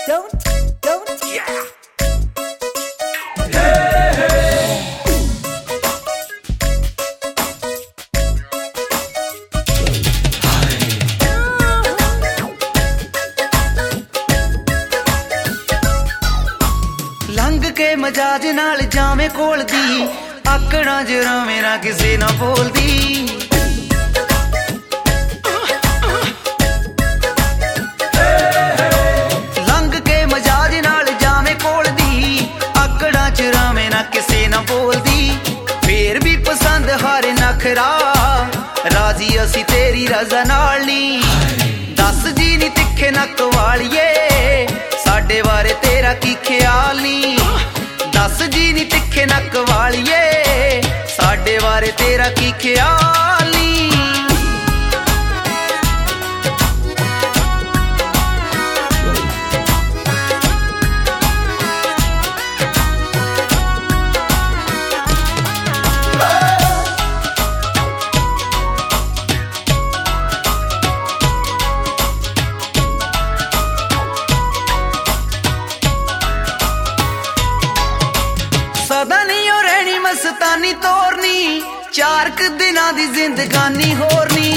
don't, yeah. लंघ के मजाज नाल जावे कोल दी आकड़ा जरा मेरा किसे ना बोलदी लंघ के मजाज नाल जावे कोल दी आकड़ा जरा मेरा किसे ना बोलदी फिर भी पसंद हारे नखरा राजी असी तेरी रजा नाल नी दस जी नी तिखे नक वालिए साडे बारे तेरा की ख्याल नी दस जी नी तिखे नक वालिए साडे बारे तेरा की ख्याल नी सदा नहीं हो रहनी मस्तानी तोरनी चार क दिना दी जिंदगानी होरनी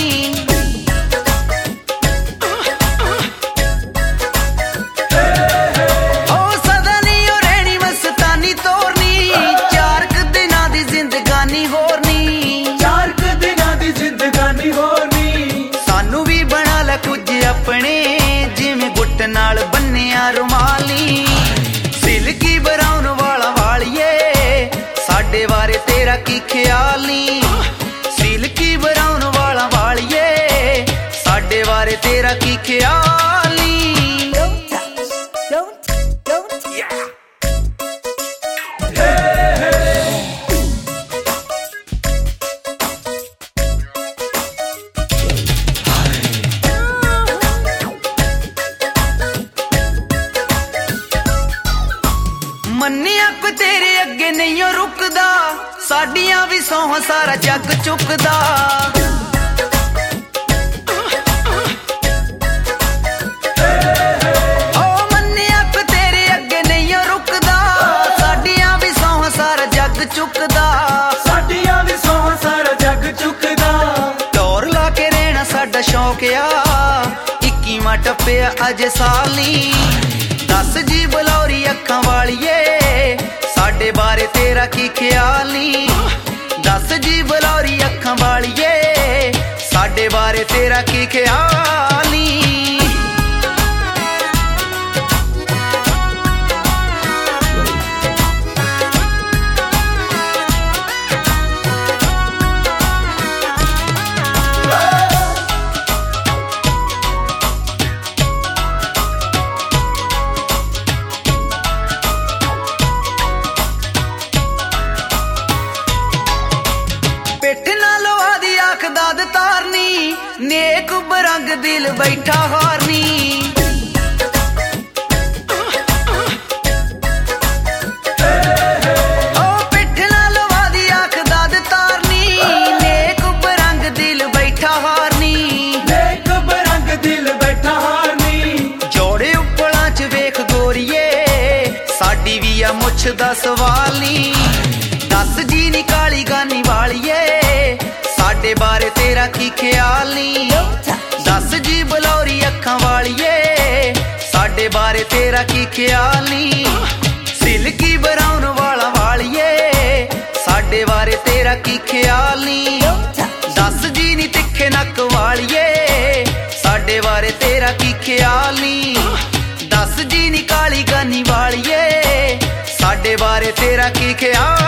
ओ सदा नहीं हो रहनी मस्तानी तोरनी चार क दिना दी जिंदगानी होरनी चार क दिना दी जिंदगानी होरनी सानू भी बना ला कुछ अपने जिवें गुट नाल बन्निया रुमाली सिल्की ब्राउन वाला वालिए साडे बारे तेरा की ख्याल नी सिल्की ब्राउन वाला वालिए साडे बारे तेरा की ख्याल नी Don't, yeah. मन्निया कोई तेरे अगे नहीं रुकदा साडियां भी सौहां सारा जग चुकदा ओ मन्निया कोई तेरे अगे नहीं रुकदा साडियां भी सौहां सारा जग चुकदा साडियां भी सौहां सारा जग चुकदा दौर ला के रहना साडा शौक आ 21वां टप्पिया अज साल नी दस जी बलौरी अखां वालिए साडे बारे तेरा की ख्याल नी दस जी बलौरी अखां वालिए साडे बारे तेरा की ख्याल नी पिठ नालों आदि आख दाद तारनी नेक बरंग दिल बैठा हारनी ओ पिठ नालों आदि आख दाद तारनी नेक बरंग दिल बैठा हारनी नेक बरंग दिल बैठा हारनी जोड़े उपला च वेख गोरिए साडी भी आ मुछ दा सवाल नी दस जी नी काली गानी वालिए साडे बारे तेरा की ख्याल नी दस जी बलौरी अखां वालिए साडे बारे तेरा की ख्याल नी सिल्की ब्राउन वाला वालिए साडे बारे तेरा की ख्याल नी दस जी नी तिखे नक वालिए साडे बारे तेरा की ख्याल नी दस जी नी काली गानी वालिए साडे बारे तेरा की ख्याल